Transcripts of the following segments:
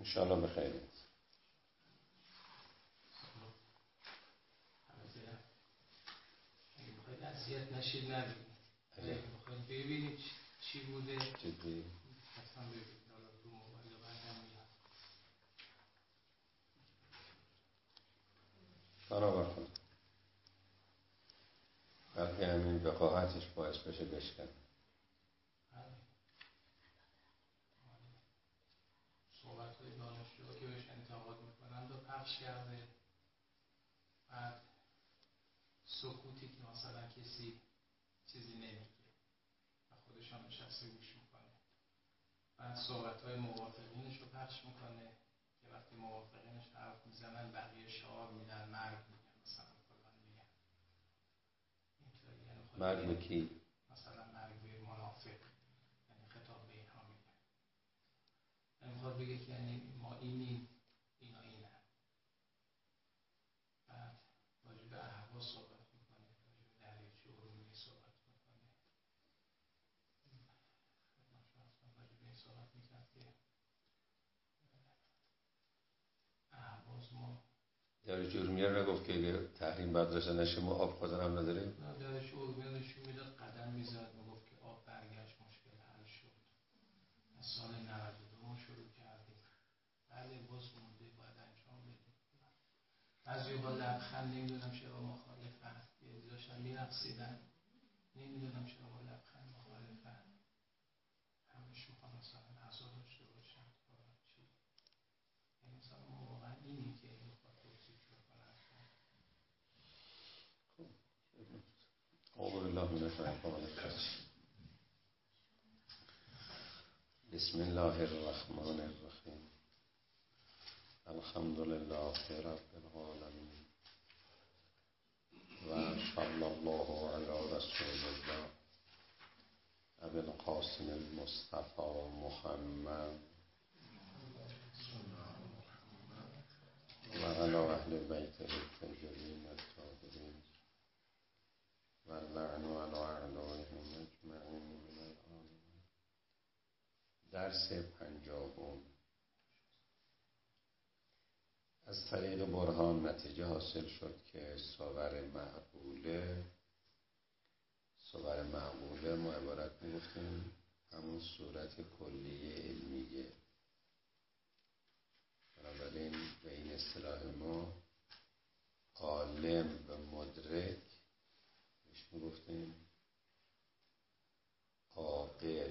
انشاءالله بخیر. اذیت نشید نبینید، بخواید ببینید چی بوده جدی حتما ببینید. حالا تو موبایل بعدم میاد. برابر کن وقتی همین وقاحتش باعث بشه بشکن. صحبت های دانشجوها که بهش انتقاد میکنن رو پخش کرده. بعد سکوتی که مثلا کسی چیزی نمیگه و خودش هم نشسته گوش میکنه. بعد صحبت های موافقینش رو پخش میکنه که وقتی موافقینش حرف میزنن بقیه شعار میدن، مرگ میگن، مثلا فلان میگن. اینطوری یعنی مرگ به کی؟ مثلا مرگ به منافق، یعنی خطاب به اینها میگن. یعنی میخواد بگه که یعنی ما اینیم، اینا اینن. بعد راجع به اهواز صحبت میکنه، راجع به دریاچه ارومیه صحبت میکنه. راجع به این صحبت میکرد که اهواز ما دریاچه ارومیه رو نگفت که تحریم باید داشته نشه، ما آب خزان هم نداریم. نه، دریاچه ارومیه نشون میداد، قدم میزد، میگفت که آب برگشت، مشکل حل شد. از سال 92 ما شروع کردیم. بله باز مونده، باید انجام بدیم. بعضی ها لبخند، نمیدونم چرا مخالفن، یه داشتن میرقصیدن، نمیدونم چرا با لبخند مخالفن. همش میخوام مثلا عزا داشته باشن چی. یعنی مثلا ما واقعا اینی که این خواهد توصیف بکنن. اعوذ بالله من الشیطان الرجیم. بسم الله الرحمن الرحیم. الحمد لله رب العالمین و صلی الله علی رسول الله ابی القاسم المصطفى محمد و علی اهل بیته الطاهرین الطاهرین و اللعن علی اعدائهم اجمعین من العالمین. درس 50. از طریق برهان نتیجه حاصل شد که صور معقوله ما عبارت می‌گفتیم همون صورت کلیه علمیه. بنابراین به این اصطلاح ما عالم و مدرک بهش می‌گفتیم عاقل.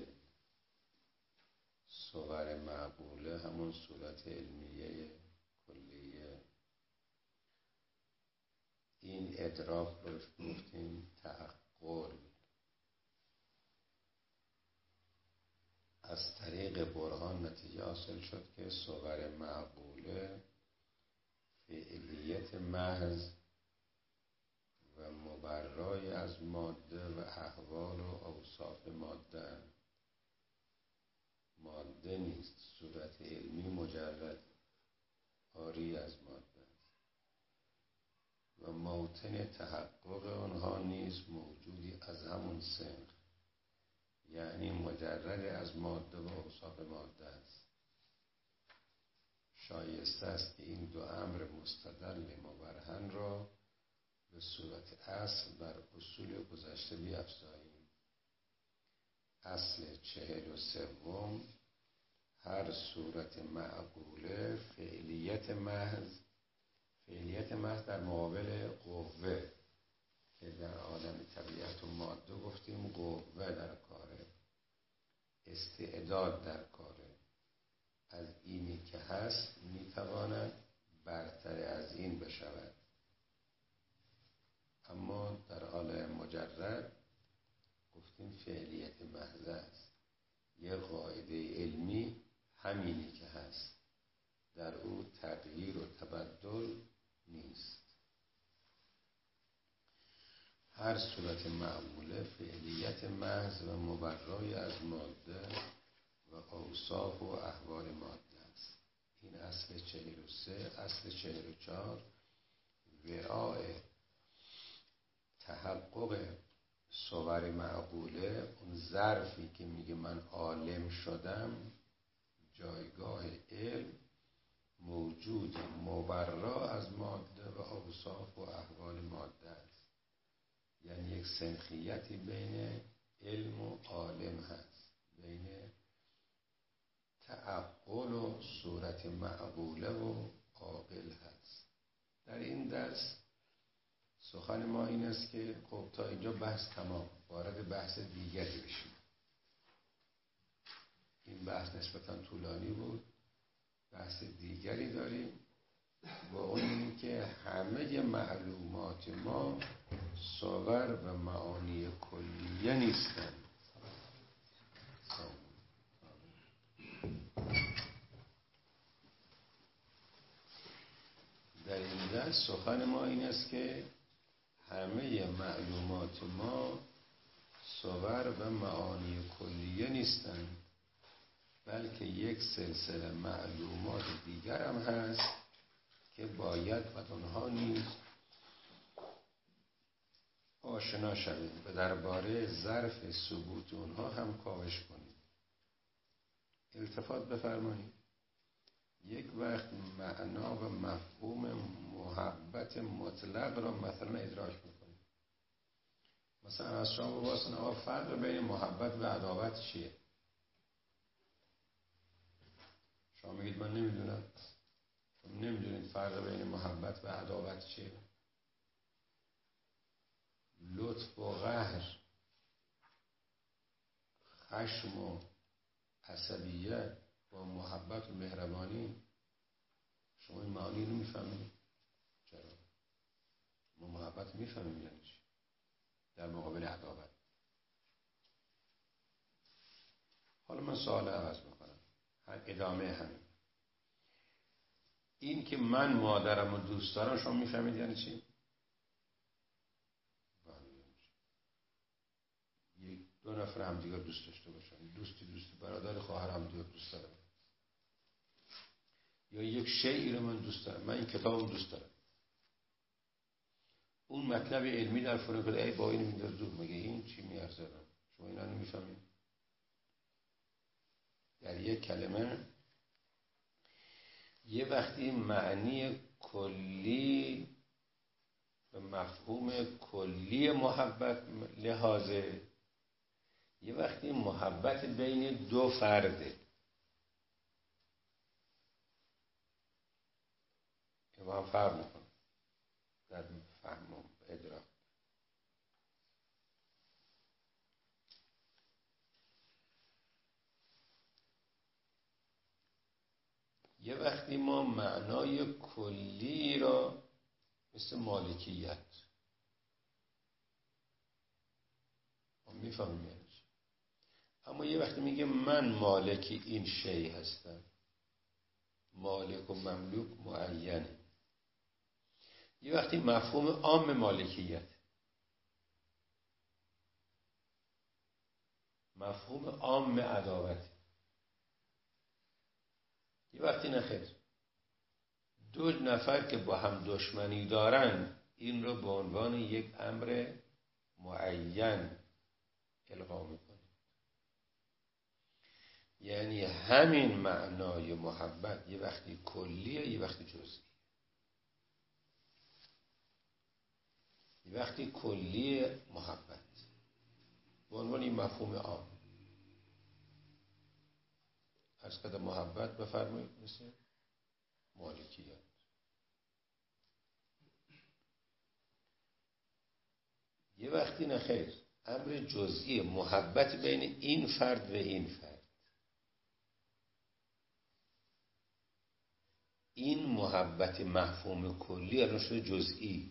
صور معقوله همون صورت علمیه کلیه. این ادراک رو گفتیم تعقل. از طریق برهان نتیجه حاصل شد که صور معقوله فعلیت محض و مبرای از ماده و احوال و اوصاف ماده نیست. صورت علمی مجرد عاری از ماده است و موطن تحقق آنها نیز موجودی از همون سنخ، یعنی مجرد از ماده و اوصاف ماده است. شایسته است که این دو امر مستدل مبرهن را به صورت اصل بر اصول گذشته بیفزاییم. اصل 43 هر صورت معقوله فعلیت محض در مقابل قوه که در عالم طبیعت و ماده گفتیم قوه در کاره، استعداد در کاره. از اینی که هست میتواند برتر از این بشود. اما در حال مجرد گفتیم فعلیت محض است. یه قاعده علمی همینی که هست، در او تغییر و تبدل نیست. هر صورت معموله فعلیت محض و مبرای از ماده و اوصاف و احوال ماده است. این اصل 43. اصل 44 وعاء تحقق صور معقوله، اون ظرفی که میگه من عالم شدم، جایگاه علم موجود مبرا از ماده و اوصاف و احوال ماده است. یعنی یک سنخیتی بین علم و عالم هست، بین تعقل و صورت معقوله و عاقل هست. در این درس سخن ما این است که خب تا اینجا بحث تمام، وارد بحث دیگری بشیم. این بحث نسبتاً طولانی بود. بحث دیگری داریم با اون که همه معلومات ما صور و معانی کلیه نیستند. در این درس سخن ما این است که همه معلومات ما صور و معانی کلیه نیستند، بلکه یک سلسله معلومات دیگر هم هست که باید با آنها نیز آشنا شویم و درباره ظرف ثبوت اونها هم کاوش کنیم. التفات بفرمایید. یک وقت معنا و مفهوم محبت مطلق را مثلا ادراک میکنیم. مثلا از شما بپرسن آقا فرق بین محبت و عداوت چیه؟ شما میگید من نمیدونم. شما نمیدونید فرق بین محبت و عداوت چیه؟ لطف و قهر، خشم و عصبیت با محبت و مهربانی، شما این معانی رو میفهمید؟ چرا؟ ما محبت میفهمیم یعنی چی در مقابل عداوت. حالا من سوال عوض میکنم، ادامه همین. این که من مادرم رو دوست دارم شما میفهمید یعنی چی؟ دو نفر هم دیگر دوست داشته باشن، دوستی برادر خواهر هم دیگر دوست دارم، یا یک شیئی رو من دوست دارم، من این کتاب دوست دارم. اون مطلب علمی در فرون کنه ای با این میندازه دور، مگه این چی میارزه؟ شما اینا نمیفهمید. در یک کلمه یه وقتی معنی کلی و مفهوم کلی محبت لحاظه، یه وقتی محبت بین دو فرده که با هم فرق میکنه در فهم و ادراک. یه وقتی ما معنای کلی را مثل مالکیت ما میفهمیم، اما یه وقتی میگه من مالک این شی هستم، مالک و مملوک معینه. یه وقتی مفهوم عام مالکیت، مفهوم عام عداوت. یه وقتی نخیر دو نفر که با هم دشمنی دارن این رو به عنوان یک امر معین القا میکنه. یعنی همین معنای محبت یه وقتی کلیه یه وقتی جزئی. یه وقتی کلیه محبت به عنوان این مفهوم عام. از قدر محبت بفرمایید مثل مالکیت. یه وقتی نخیر امر جزئی محبت بین این فرد و این فرد. این محبت مفهوم کلی الان شده جزئی.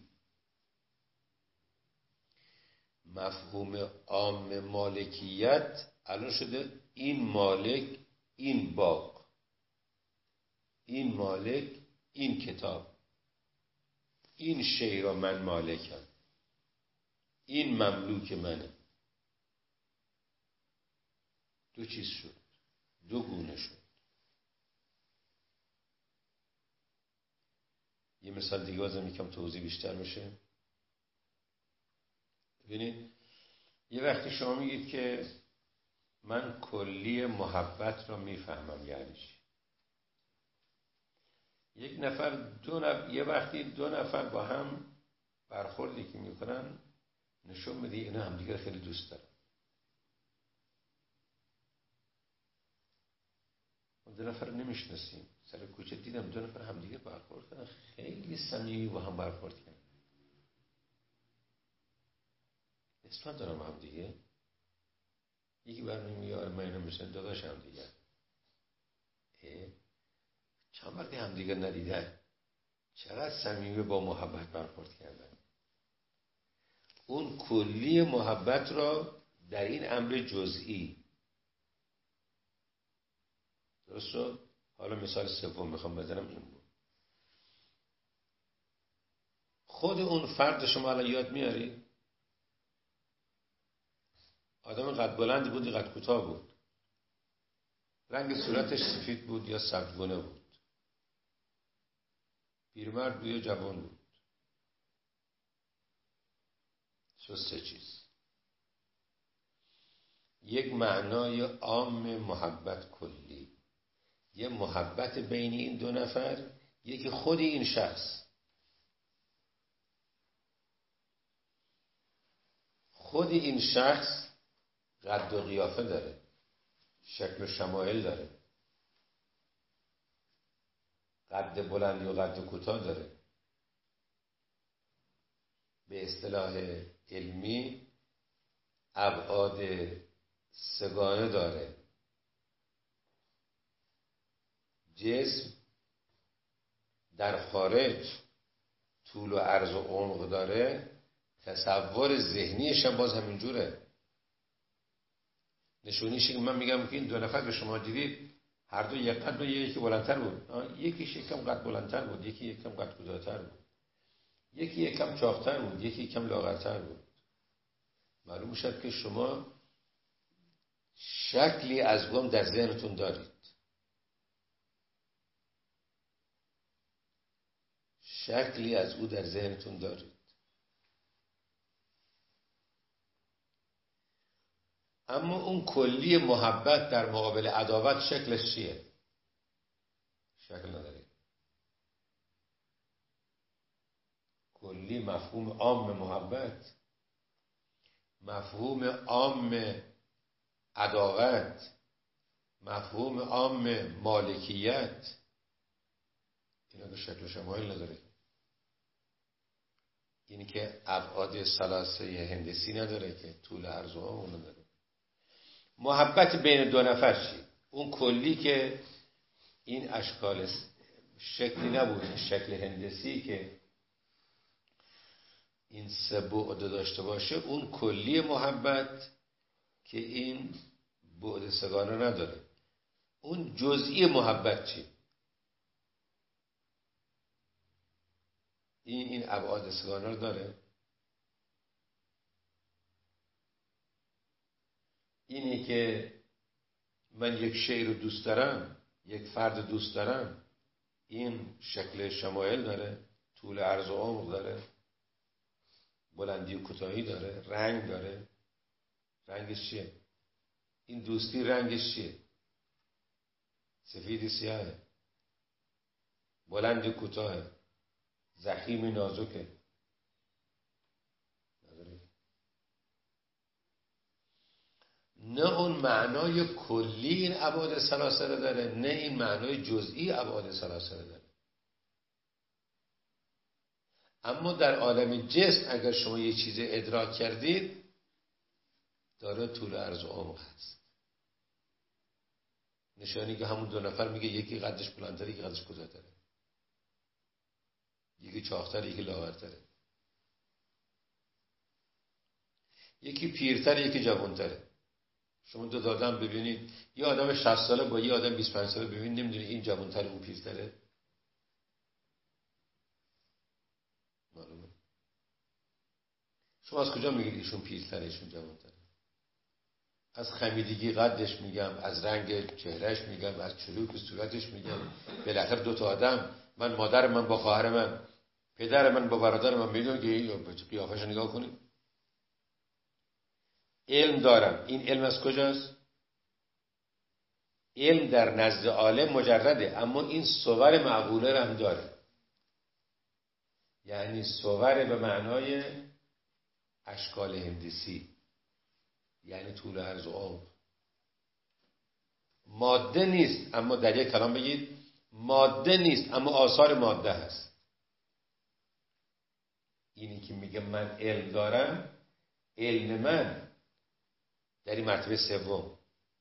مفهوم عام مالکیت الان شده این مالک این باغ، این مالک این کتاب، این شی را من مالکم، این مملوک منه. دو چیز شد، دو گونه شد. یه مثال دیگه بازم یکم توضیح بیشتر میشه. ببینید یه وقتی شما میگید که من کلی محبت را میفهمم یعنی چی؟ یک نفر یه وقتی دو نفر با هم برخوردی که میکنن نشون میده اینا همدیگر خیلی دوست دارن. دو نفر نمیشناسیم، سر کوچه دیدم دو نفر همدیگر برخورد کردن، خیلی صمیمی با هم برخورد کردن. اسم دارم هم دیگه، یکی برنامه میگه من اینو مثل داداش هم دیگه چند وقتی هم دیگه ندیدن چقدر صمیمی با محبت برخورد کردن. اون کلی محبت را در این امر جزئی. درست شد؟ حالا مثال سوم میخوام بزنم این بود. خود اون فرد شما الان یاد میاری؟ آدم قد بلند بود، قد کوتاه بود، رنگ صورتش سفید بود یا سبزگونه بود، پیرمرد بود یا جوان بود. سه چیز. یک معنای عام محبت کلی، یه محبت بین این دو نفر، یکی خود این شخص. خود این شخص قد و قیافه داره، شکل و شمایل داره، قد بلندی و قد کوتاه داره. به اصطلاح علمی ابعاد سگانه داره. جسم در خارج طول و عرض و عمق داره، تصور ذهنیش هم باز همینجوره. نشونیشه که من میگم که این دو نفر که شما دیدید هر دو یک قد و یکی بلندتر بود، یکیش یکم قد بلندتر بود، یکی یکم قد کوتاه‌تر بود، یکی یکم چاق‌تر بود، یکی یکم لاغرتر بود. معلوم شد که شما شکلی از اون در ذهنتون دارید، شکلی از او در ذهنتون دارید. اما اون کلی محبت در مقابل عداوت شکلش چیه؟ شکل نداره. کلی مفهوم عام محبت، مفهوم عام عداوت، مفهوم عام مالکیت، اینا که شکل و شمایل نداره. اینی که ابعاد ثلاثه هندسی نداره، که طول عرض و عمق نداره. محبت بین دو نفر چی؟ اون کلی که این اشکال شکلی نبود، شکل هندسی که این سه بعد داشته باشه، اون کلی محبت که این بعد سگانه نداره. اون جزئی محبت چی؟ این ابعاد سگانه رو داره. اینی که من یک شی رو دوست دارم، یک فرد دوست دارم، این شکل شمایل داره، طول عرض و عمق داره، بلندی و کوتاهی داره، رنگ داره. رنگش چیه؟ این دوستی رنگش چیه؟ سفید سیاهه، بلند کوتاهه، ضخیم نازکه. نه اون معنای کلی این ابعاد ثلاثه رو داره، نه این معنای جزئی ابعاد ثلاثه رو داره. اما در عالم جسم اگر شما یه چیز ادراک کردید، داره طول عرض و عمق هست. نشانی که همون دو نفر میگه یکی قدش بلندتره، یکی قدش کوتاه‌تره، یکی چاق‌تره، یکی لاغرتره، یکی پیرتره، یکی جوان‌تره. شما دو آدم ببینید، یه آدم 60 ساله با یه آدم 25 ساله ببینید، نمیدونید این جوان‌تره اون پیرتره. معلومه. شما از کجا میگید ایشون پیرتره ایشون جوان‌تره؟ از خمیدگی قدش میگم، از رنگ چهرهش میگم، از چروک صورتش میگم. بالاخره دو تا آدم، من مادر من با خواهر من، پدر من با برادر من، میدونم که این قیافش نگاه کنید. علم دارم. این علم از کجاست؟ علم در نزد عالم مجرده، اما این صور معقوله رو هم داره. یعنی صور به معنای اشکال هندسی، یعنی طول عرض و عمق. ماده نیست، اما در یک کلام بگید ماده نیست اما آثار ماده هست. اینی که میگه من علم دارم، علم من در این مرتبه سوم،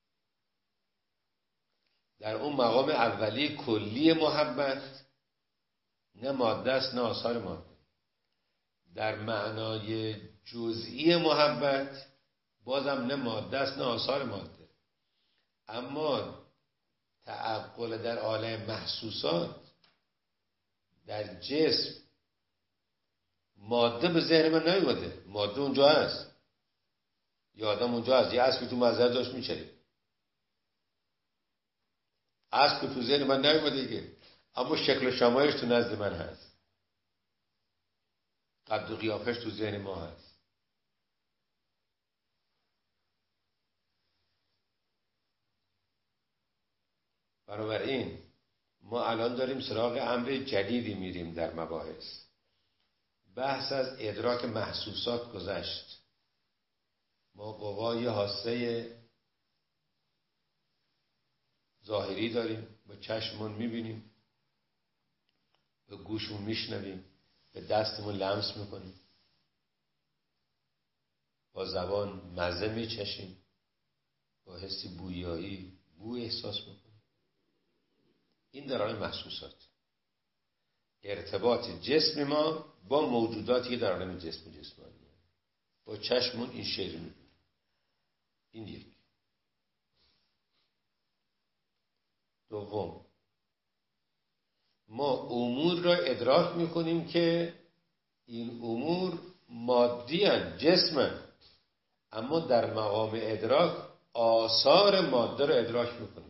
در اون مقام اولی کلی محبت، نه ماده است نه آثار ماده. در معنای جزئی محبت بازم نه ماده است نه آثار ماده. اما تعقل در عالم محسوسات، در جسم، ماده به ذهن من نیومده. ماده اونجا هست، یه آدم اونجا هست، یه اسبی تو مزرعه داشت میچرید، اسب تو ذهن من نیومده دیگه، اما شکل و شمایش تو نزد من هست، قد و قیافش تو ذهن ما هست. بنابراین ما الان داریم سراغ امر جدیدی میریم در مباحث. بحث از ادراک محسوسات گذشت. ما قوای حاسه ظاهری داریم، با چشممون میبینیم، به گوشمون میشنویم، به دستمون لمس میکنیم، با زبان مزه میچشیم، با حسی بویایی بو احساس میکنیم. این در عالم محسوسات، ارتباط جسم ما با موجوداتی که در عالم جسم جسمانی، با چشمون این شعر میبینیم. این یک. دوم، ما امور را ادراک میکنیم که این امور مادی هستند، جسمند، اما در مقام ادراک آثار ماده را ادراک میکنیم.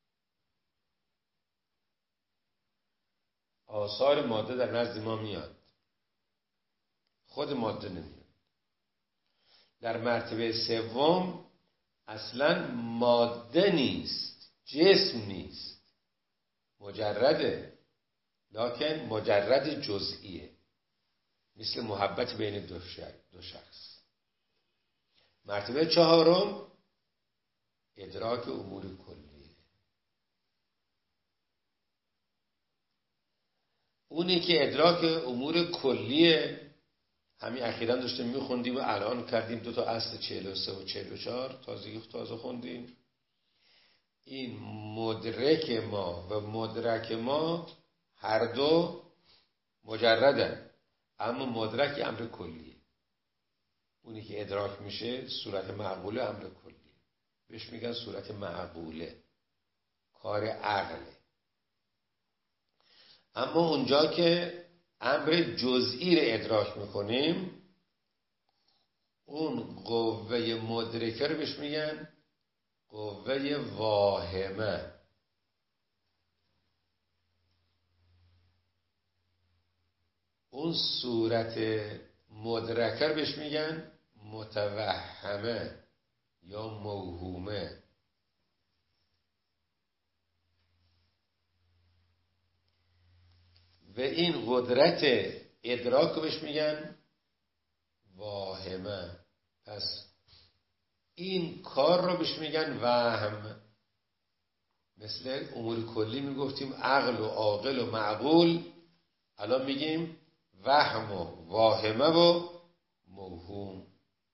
آثار ماده در نزد ما میاد، خود ماده نمیاد. در مرتبه سوم اصلا ماده نیست، جسم نیست، مجرده، لکن مجرد جزئیه، مثل محبت بین دو شخص. مرتبه چهارم ادراک امور کلیه. اونی که ادراک امور کلیه، همین اخیراً داشتیم میخوندیم و الان کردیم 2 تا اصل 43 و 44 تازه خوندیم. این مدرک ما و مدرک ما هر دو مجردن، اما مدرک امر کلیه. اونی که ادراک میشه صورت معقوله امر کلیه، بهش میگن صورت معقوله، کار عقله. اما اونجا که امر جزئی رو ادراک میکنیم، اون قوه مدرکه رو بهش میگن قوه واهمه. اون صورت مدرکه رو بهش میگن متوهمه یا موهومه. و این قدرت ادراک رو بهش میگن واهمه. پس این کار رو بهش میگن وهم. مثل امور کلی میگفتیم عقل و عاقل و معقول، الان میگیم وهم و واهمه و موهوم.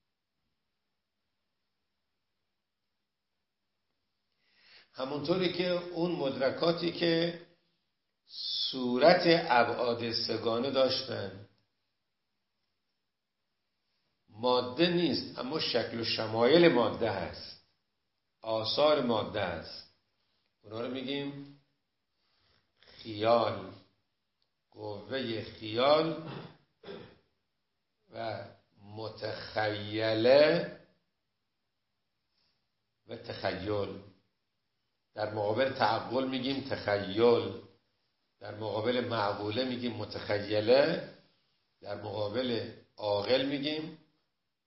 همونطوری که اون مدرکاتی که صورت ابعاد سگانه داشتن، ماده نیست اما شکل و شمایل ماده هست، آثار ماده هست، اونا رو میگیم خیال، قوه خیال و متخیله و تخیل. در مقابل تعقل میگیم تخیل، در مقابل معقوله میگیم متخیله، در مقابل عاقل میگیم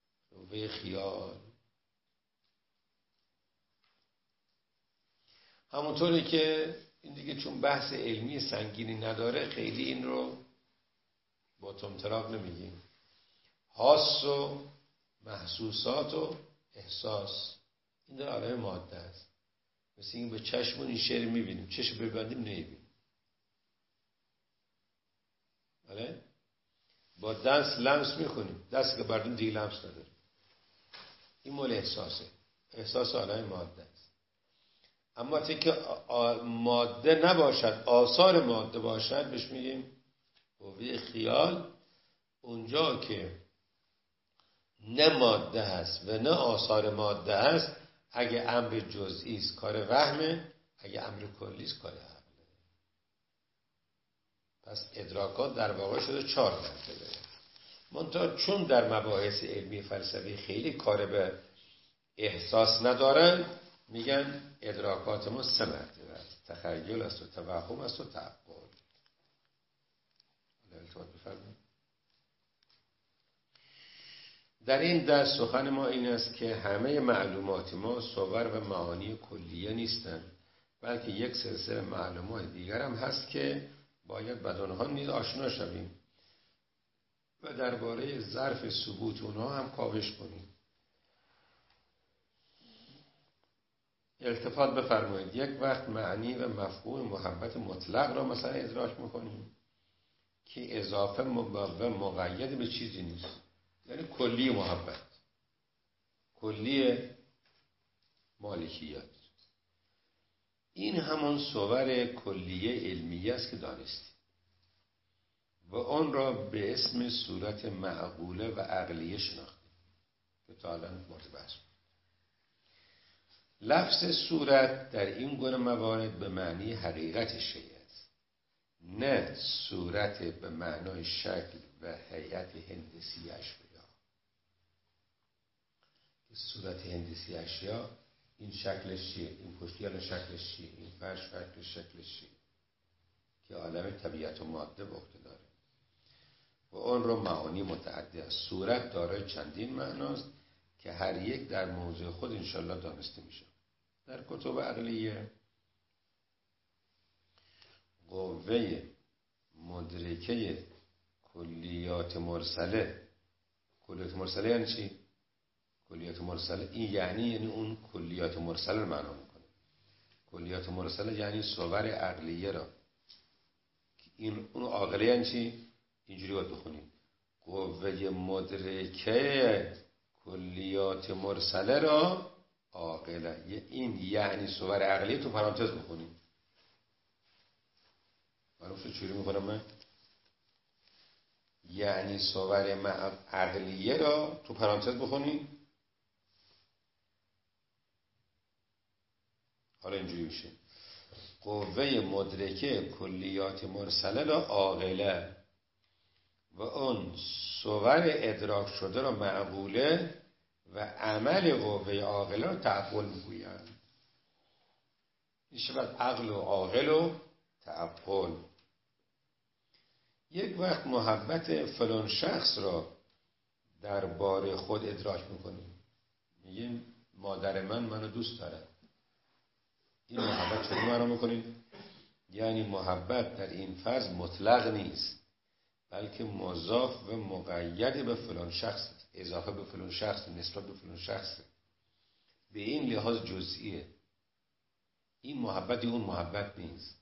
قوه خیال. همونطوری که این دیگه چون بحث علمی سنگینی نداره خیلی این رو با تمتراغ نمیگیم. حاس و محسوسات و احساس این در عالم ماده است. مثل این به چشمون این شعر میبینیم، چشم ببندیم نمیبینیم. بله؟ با دست لمس میکنیم، دستی که بردیم دیگه لمس نداره. این مال احساسه، احساس عالم ماده است. اما که ماده نباشد، آثار ماده باشد، بهش میگیم قوه خیال. اونجا که نه ماده هست و نه آثار ماده هست، اگه امر جزئی است کار وهمه، اگه امر کلی است کار عقله. پس ادراکات در واقع شده 4 مرتبه. منتها چون در مباحث علمی فلسفی خیلی کار به احساس ندارن، میگن ادراکات ما 3 مرتبه است. تخیل است و توهم است و تعقل. التفات بفرمایید. در این درس سخن ما این است که همه معلومات ما صور و معانی کلیه نیستند، بلکه یک سلسله معلومات دیگر هم هست که باید با آنها نیز آشنا شویم و درباره ظرف ثبوت اونها هم کاوش کنیم. التفات بفرمایید. یک وقت معنی و مفهوم محبت مطلق را مثلا ادراک میکنیم که اضافه و مقید به چیزی نیست، یعنی کلی محبت، کلی مالکیت. این همان صور کلیه علمیه است که دانستیم و آن را به اسم صورت معقوله و عقلیه شناختیم که تا الان مورد بحث بود. لفظ صورت در این گونه موارد به معنی حقیقت شیء است، نه صورت به معنای شکل و هیئت هندسی اشیا. صورت هندسی اشیا، این شکلش چیه، این پشتیال شکلش چیه، این فرش شکلش چیه، که عالم طبیعت و ماده به عهده داره و اون رو معانی متعدد است. صورت دارای چندین معناست که هر یک در موضع خود انشالله دانسته میشه. در کتب عقلیه قوه مدرکه کلیات مرسله. کلیات مرسله یعنی چی؟ کلیات مرسله این یعنی اون کلیات مرسله رو معنا میکنه. کلیات مرسله یعنی صور عقلیه را. این اون عاقله یعنی چی؟ اینجوری باید بخونیم. قوه مدرکه کلیات مرسله را عاقله. این یعنی صور عقلیه تو پرانتز بخونیم. معلوم شد چجوری میکنم من؟ یعنی صور عقلیه را تو پرانتز بخونیم. حالا اینجوری میشه قوه مدرکه کلیات مرسله را عاقله و اون صور ادراک شده را معقوله و عمل قوه عاقله را تعقل میگویند. میشه بعد عقل و عاقل و تعقل. یک وقت محبت فلان شخص را در باره خود ادراک میکنیم. میگیم مادر منو دوست داره. این محبت چطور معنا میکنیم؟ یعنی محبت در این فرض مطلق نیست، بلکه مضاف و مقید به فلان شخص، اضافه به فلان شخص، نسبت به فلان شخص. به این لحاظ جزئیه. این محبتی اون محبت نیست.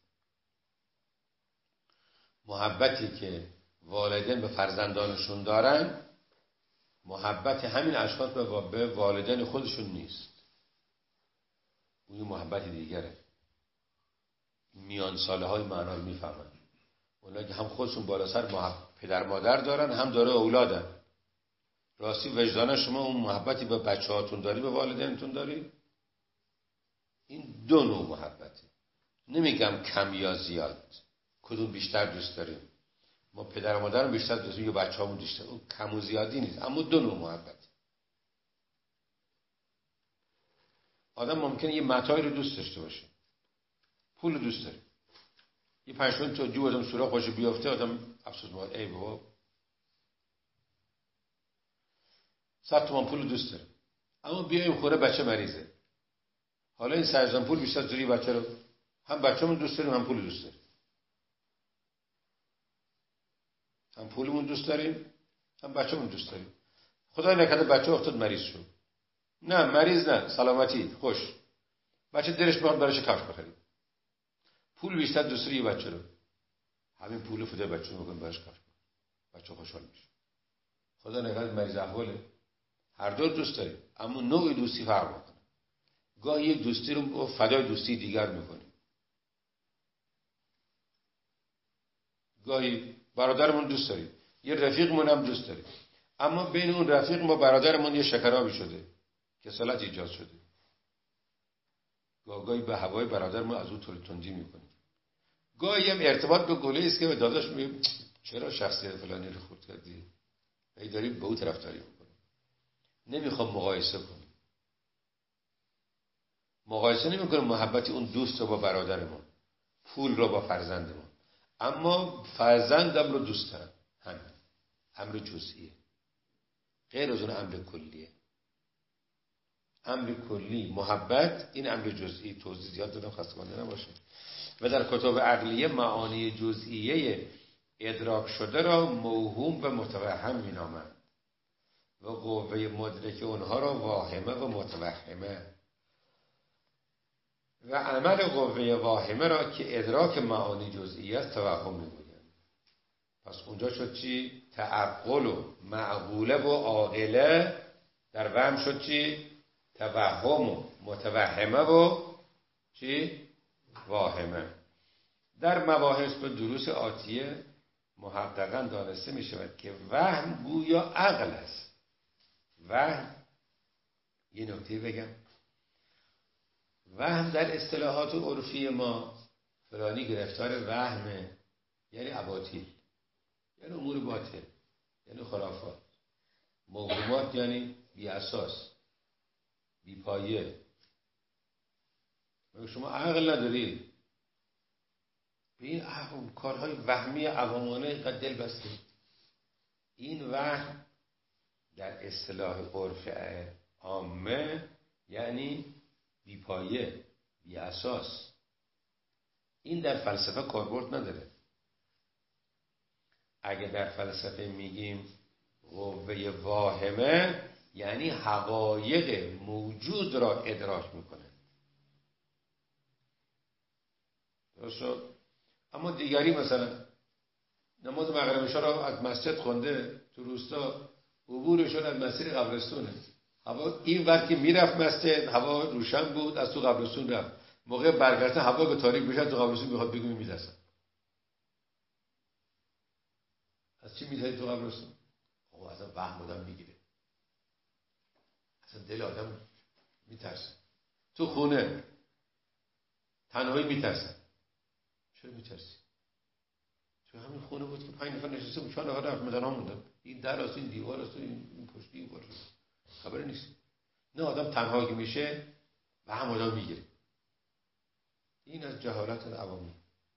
محبتی که والدین به فرزندانشون دارن، محبت همین اشخاص به والدین خودشون نیست. اون محبت دیگره. میان ساله های معنا رو میفهمن. اونا که هم خودشون بالا سر پدر مادر دارن، هم داره اولادن. راستی وجدان شما اون محبتی به بچه هاتون داری، به والدینتون داری؟ این 2 نوع محبته. نمیگم کم یا زیاد، کدوم بیشتر دوست داریم. ما پدر و مادر رو بیشتر دوست داریم یا بچه هامون بیشتر. اون کم و زیادی نیست، اما 2 نوع محبت. آدم ممکنه یه متاعی رو دوست داشته باشه، پول رو دوست داره، یه 5 تومن تو جیب آدم سوراخ باشه بیافته، آدم افسوس می‌کنه ای بابا 100 تومن پول رو دوست داره، اما بیایم خوره بچه مریضه، حالا این سرزان پول بیشتر دوری بچه رو هم بچه‌مون دوست داریم هم پول دوست داریم، هم پولمون دوست داریم هم بچه‌مون دوست داریم. خدای نکرده بچه افتاد مریض شد، نه مریض نه، سلامتی خوش، بچه دلش میخواد براش کفش بخریم، پول بیشتر دوست داری بچه رو، همین پول فدای بچه میکنیم براش کفش، بچه خوشحال میشه. خدا نکرده مریض احواله، هر دو دوست داریم اما نوع دوستی فرق میکنه. گاهی یک دوستی رو فدای دوستی دیگر میکنیم، گاهی برادرمون دوست داریم، یه رفیقمون هم دوست داریم، اما بین اون رفیق ما برادرمون یه شکرابی شده، کسالت ایجاد شده، گاهی به هوای برادرمون از اون تندی میکنیم. گاهی هم ارتباط به گله است که به داداش میگیم چرا شخصیت فلانی رو خورد کردی، ای داریم به اون طرفداری میکنیم. نمیخوام مقایسه کنیم، مقایسه نمیکنیم محبت اون دوست رو با برادرمون، پول رو با فرزندمون، اما فرزندم رو دوست دارم. همین امر جزئیه، غیر از اون امر کلیه. امر کلی محبت، این امر جزئی. توضیح زیاد دادم خسته‌کننده نباشه. و در کتاب عقلیه معانی جزئیه ادراک شده را موهوم و متوهم مینامند و قوه مدرک اونها را واهمه و متوهمه و عمل قوه واهمه را که ادراک معانی جزئی است توهم میگویند. پس اونجا شد چی؟ تعقل و معقوله و عاقله، در وهم شد چی؟ توهم و متوهمه و چی؟ واهمه. در مباحث به دروس آتیه محققاً دانسته می شود که وهم گویا عقل است. وهم، یه نکته بگم، وهم در اصطلاحات عرفی ما فلانی گرفتار وهمه، یعنی اباطیل، یعنی امور باطل، یعنی خرافات. موهومات یعنی بی اساس، بی پایه. شما عقل نداری، به این کارهای وهمی عوامانه اینقدر دل بسته. این وهم در اصطلاح عرف عامه یعنی بی پایه، بی اساس. این در فلسفه کاربرد نداره. اگه در فلسفه میگیم قوه واهمه، یعنی حقایق موجود را ادراک میکنه. درست شد؟ اما دیگری مثلا نماز مغرب عشا را از مسجد خونده، تو روستا عبورشون از مسیر قبرستونه، هوا این وقت که میرفت مسجد هوا روشن بود، از تو قبرستون رفت، موقع برگشتن هوا که تاریک بشه تو قبرستون میخواد بگم میدرسن. از چی میدهی تو قبرستون؟ اصلا وهم آدم میگیره، اصلا دل آدم میترسه. تو خونه تنهایی میترسن. چرا میترسی؟ چون همین خونه بود که 5 نفر نشسته بود، 4 نفر رفت مدن ها موندن، این در است، این دیوار است، این پشتی، این کار خبر نیست. نه، آدم تنها که میشه وهم آدم میگیره. این از جهالت عوامی.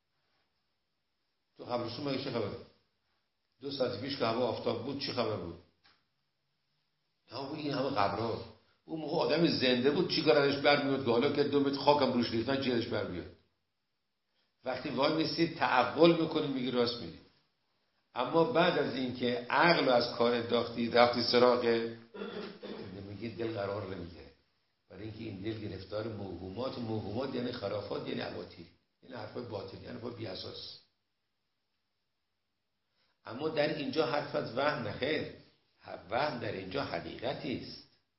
تو قبرستون مگه چه خبره؟ 2 ساعت پیش که هوا آفتاب بود چی خبر بود؟ نه این همه قبرها. اون موقع آدم زنده بود چی کار ازش برمیاد؟ حالا که 2 متر خاکم روش ریختن چی ازش برمیاد؟ وقتی وای میستید تعقل میکنید میگی راست میگی. اما بعد از اینکه عقل از کار انداختی رفتی سراغ، میگی دل قرار نمیگیره، برای اینکه این دل گرفتار موهومات. موهومات یعنی خرافات، یعنی اباطیل، یعنی حرفای باطل، یعنی حرفای بی اساس. اما در اینجا حرف از وهم نخیر، وهم در اینجا حقیقتی است،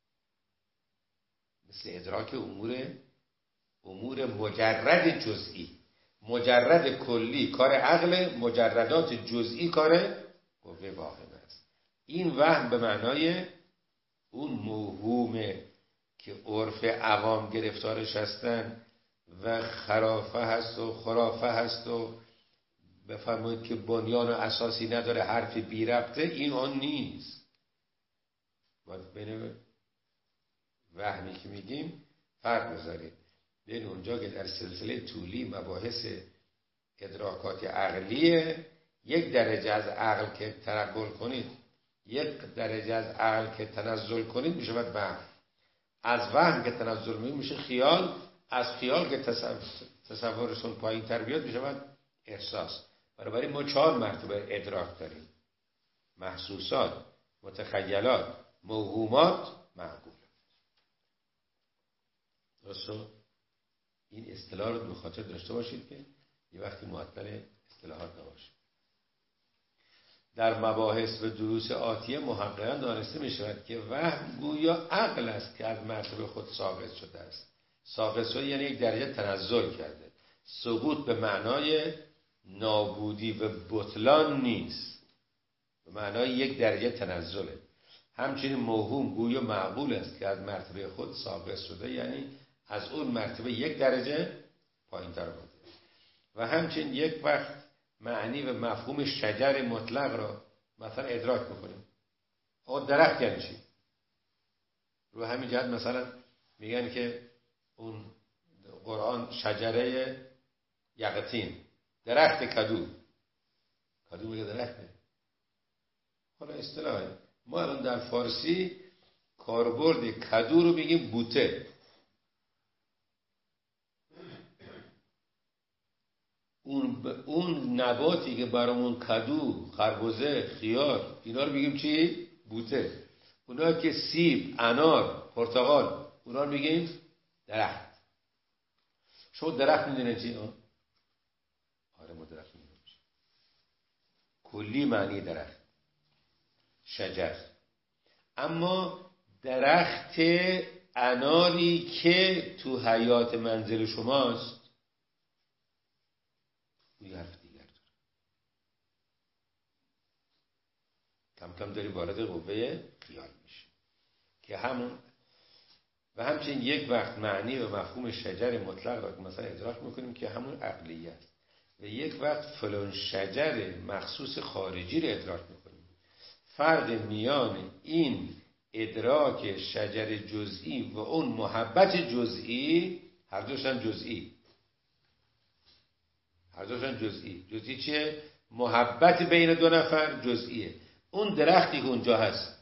مثل ادراک امور مجرد جزئی. مجرد کلی کار عقل، مجردات جزئی کار قوه واهمه است. این وهم به معنای اون موهومه که عرف عوام گرفتارش هستن و خرافه هست و خرافه هست و بفرمایید که بنیان و اساسی نداره، حرف بی ربطه، این آن نیست. باید بین وهمی که میگیم فرق بذارید. بین اونجا که در سلسله طولی مباحث ادراکات عقلیه، 1 درجه از عقل که تنقل کنید، 1 درجه از عقل که تنزل کنید میشود وهم. از وهم که تنزل میشه خیال، از خیال که تصورشون پایین تر بیاد میشه احساس. بنابراین ما 4 مرتبه ادراک داریم: محسوسات، متخیلات، موهومات، معقول. درسته؟ این اصطلاح رو به خاطر داشته باشید که یه وقتی معطل اصطلاحات نباشه. در مباحث و دروس آتیه محققاً دانسته می شود که وهم گویا عقل است که از مرتبه خود ساقط شده است. ساقط شده یعنی یک درجه تنزل کرده. سقوط به معنای نابودی و بطلان نیست، به معنای یک درجه تنزله. همچنین موهوم گویا معقول است که از مرتبه خود ساقط شده، یعنی از اون مرتبه یک درجه پایین تر آمده. و همچنین یک وقت معنی و مفهوم شجر مطلق را مثلا ادراک میکنیم. آقا درخت یعنی چی؟ رو همین جهت مثلا میگن که اون قرآن شجره یقطین، درخت کدو. کدو میگه درخته. حالا اصطلاحه. ما الان در فارسی کاربرد کدو رو میگیم بوته. اون نباتی که برامون کدو، خربزه، خیار، اینا رو میگیم چی؟ بوته. اونا که سیب، انار، پرتقال، اونا رو میگیم درخت. شما درخت میدونید چی؟ آره ما درخت میدونیم چی. کلی معنی درخت، شجر. اما درخت اناری که تو حیات منزل شماست یه حرف دیگر داره. کم کم داری وارد قوه خیال میشه که همون. و همچنین یک وقت معنی و مفهوم شجر مطلق را مثلا ادراک میکنیم که همون عقلیه است، و یک وقت فلان شجر مخصوص خارجی را ادراک میکنیم. فرق میان این ادراک شجر جزئی و اون محبت جزئی، هر دوشن جزئی. جزئی چیه؟ محبت بین دو نفر جزئیه. اون درختی که اونجا هست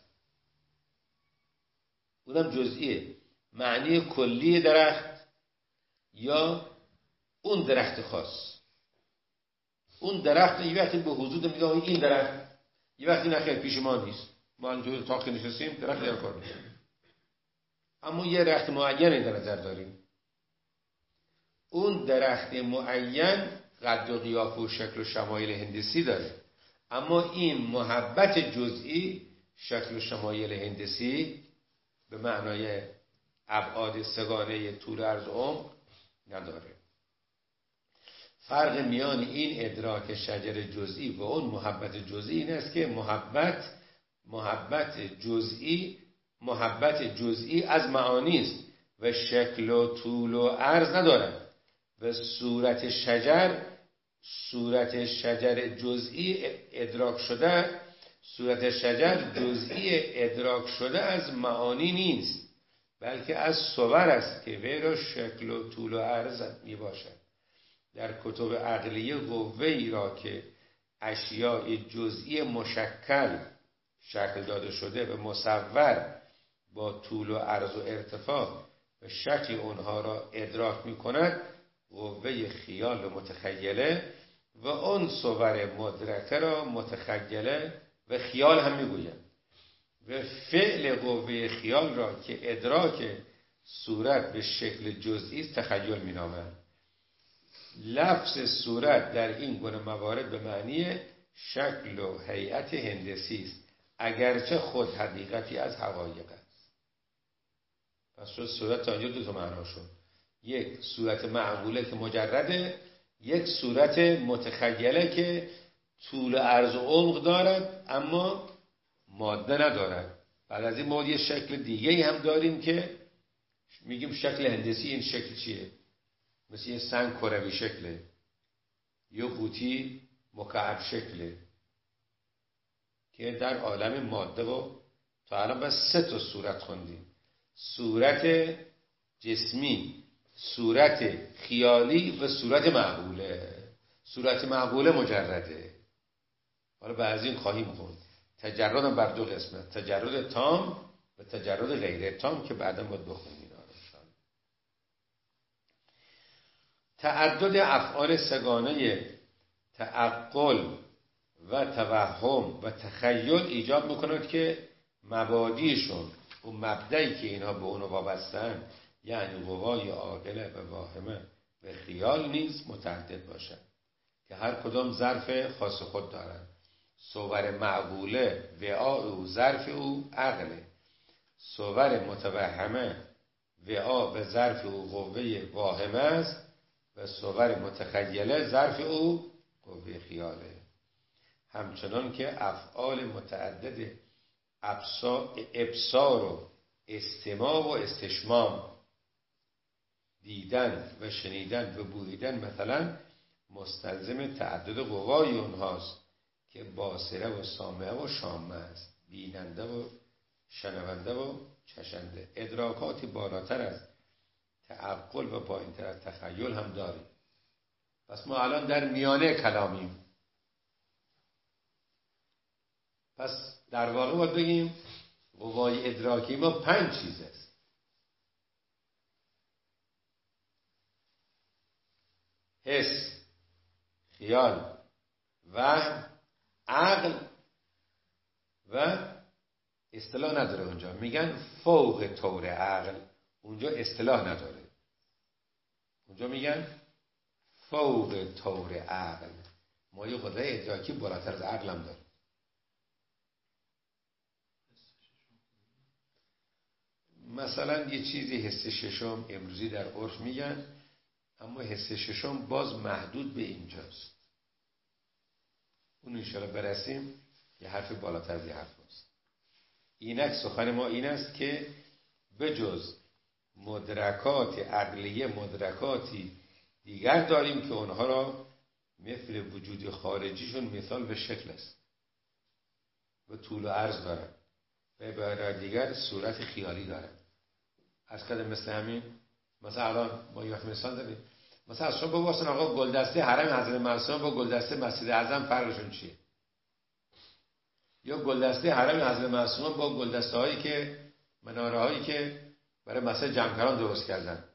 اونم جزئیه. معنی کلی درخت یا اون درخت خاص. اون درخت یه وقتی به حضور میگه این درخت، یه وقتی نخیر پیش ما نیست، ما اینجور تاق نشستیم درخت در کار نیست، اما یه درخت معینی در نظر داریم. اون درخت معین قد و قیافه و شکل و شمایل هندسی داره، اما این محبت جزئی شکل و شمایل هندسی به معنای ابعاد سگانه طول عرض عمق نداره. فرق میان این ادراک شجر جزئی و اون محبت جزئی این است که محبت جزئی از معانی است و شکل و طول و عرض ندارد. و صورت شجر جزئی ادراک شده از معانی نیست، بلکه از صور است که وی را شکل و طول و عرض می باشد. در کتب عقلیه قوه‌ای را که اشیاء جزئی مشکل شکل داده شده و مصور با طول و عرض و ارتفاع و شکل اونها را ادراک می کند قوه خیال و متخیله، و اون صور مدرکه را متخیله و خیال هم میگویند. و فعل قوه خیال را که ادراک صورت به شکل جزئی است تخیل مینامند. لفظ صورت در این گونه موارد به معنی شکل و هیئت هندسی است، اگرچه خود حقیقتی از حقایق است. پس شد صورت تا اینجا دو تا معنا شد. یک صورت معقوله که مجرده، یک صورت متخیله که طول عرض و عمق دارد اما ماده ندارد. بعد از این ما یه شکل دیگه هم داریم که میگیم شکل هندسی. این شکل چیه؟ مثل یه سنگ کروی شکله، یا قوطی مکعب شکله، که در عالم ماده و تا الان بس 3 تا صورت خوندیم: صورت جسمی، صورت خیالی و صورت معقوله. صورت معقوله مجرده. حالا بعضی این خواهیم خوند. تجرد هم بر 2 قسمت: تجرد تام و تجرد غیر تام که بعدا باید بخونیم. تعدد افعال سگانه تعقل و توهم و تخیل ایجاب میکند که مبادیشون و مبدئی که اینها به اونو وابستن، یعنی قوای عاقله و واهمه و خیال نیز متعدد باشد که هر کدام ظرف خاص خود دارند. صور معقوله وعاء او ظرف او عقله، صور متوهمه وعاء و ظرف او قوه واهمه است و صور متخیله ظرف او قوه خیاله. همچنان که افعال متعدد ابصار و استماع و استشمام، دیدن و شنیدن و بوییدن مثلا مستلزم تعدد قوای اونهاست که باصره و سامعه و شامه است، بیننده و شنونده و چشنده. ادراکاتی بالاتر از تعقل و پایینتر از تخیل هم داریم. پس ما الان در میانه کلامیم. پس در واقع باید بگیم قوای ادراکی ما 5 چیز است. حس، خیال، وهم، عقل و اصطلاح نداره. اونجا میگن فوق طور عقل، اونجا اصطلاح نداره. اونجا میگن فوق طور عقل. ما یه قوه ادراکی بالاتر از عقل هم داره. مثلا یه چیزی حس ششم امروزی در عرف میگن، اما حس ششم باز محدود به اینجاست. اون انشاءالله برسیم یه حرف بالاتر از یه حرف است. اینک سخن ما این است که بجز مدرکات عقلیه مدرکاتی دیگر داریم که اونها را مثل وجود خارجیشون مثال به شکل است و طول و عرض دارن و به دیگر صورت خیالی دارن. از کده مثل همین مثلا الان ما یه مثال داریم، مثلا از شما بپرسن آقا گلدسته حرم حضرت معصوم با گلدسته مسجد اعظم فرقشون چیه؟ یا گلدسته حرم حضرت معصوم با گلدسته هایی که مناره هایی که برای مسجد جمکران درست کردن،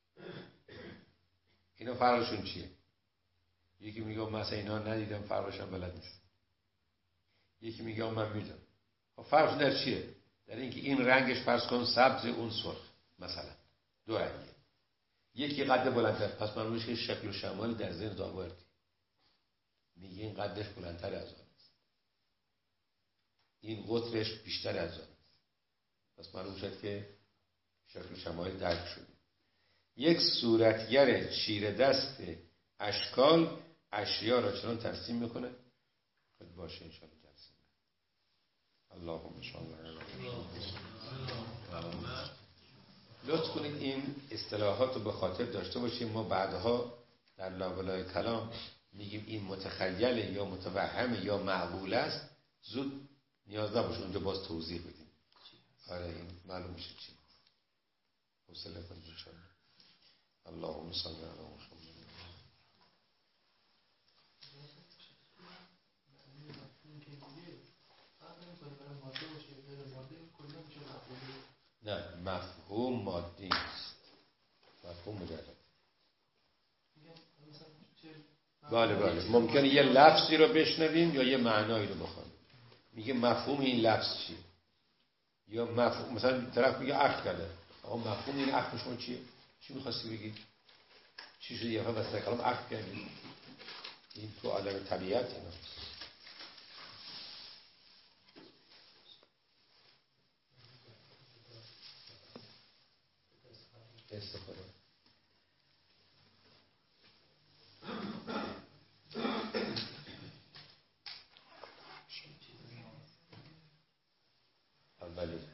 اینا فرقشون چیه؟ یکی میگه مثلا اینا ندیدم فرقشون بلد نیست، یکی میگه من میدونم. خب فرقشون در چیه؟ در اینکه این رنگش فرض کن سبز، اون سرخ، مثلا 2 رنگه. یکی قد بلندتر، پس من روش که شکل و شمال در ذهن آوردی، میگه این قدش بلندتر از آن است، این قطرش بیشتر از آن است، پس معلوم شد که شکل و شمال درک شده. یک صورتگر چیره دست اشکال اشیا را چنان ترسیم میکنه خود باشه انشاءالله ترسیم. اللهم صل علی محمد. لطف کنید این اصطلاحات رو به خاطر داشته باشیم. ما بعدها در لابلای کلام میگیم این متخیل یا متوهم یا معقول است، زود نیاز نباشه اونجا باز توضیح بدیم. آره این معلوم میشه چی. حوصله کنید انشاءالله. اللهم صل علی محمد. نه مفهوم مادی است، مفهوم مجرد. بله ممکنه یه لفظی رو بشنویم یا یه معنایی رو بخونیم، میگه مفهوم این لفظ چیه، یا مفهوم مثلا طرف میگه عقل کرده، آقا مفهوم این عقل شما چیه؟ چی می‌خواستی بگی؟ چی شده یه وقت کلام عقل کردی؟ این تو عالم طبیعت اینا استفاده. اولی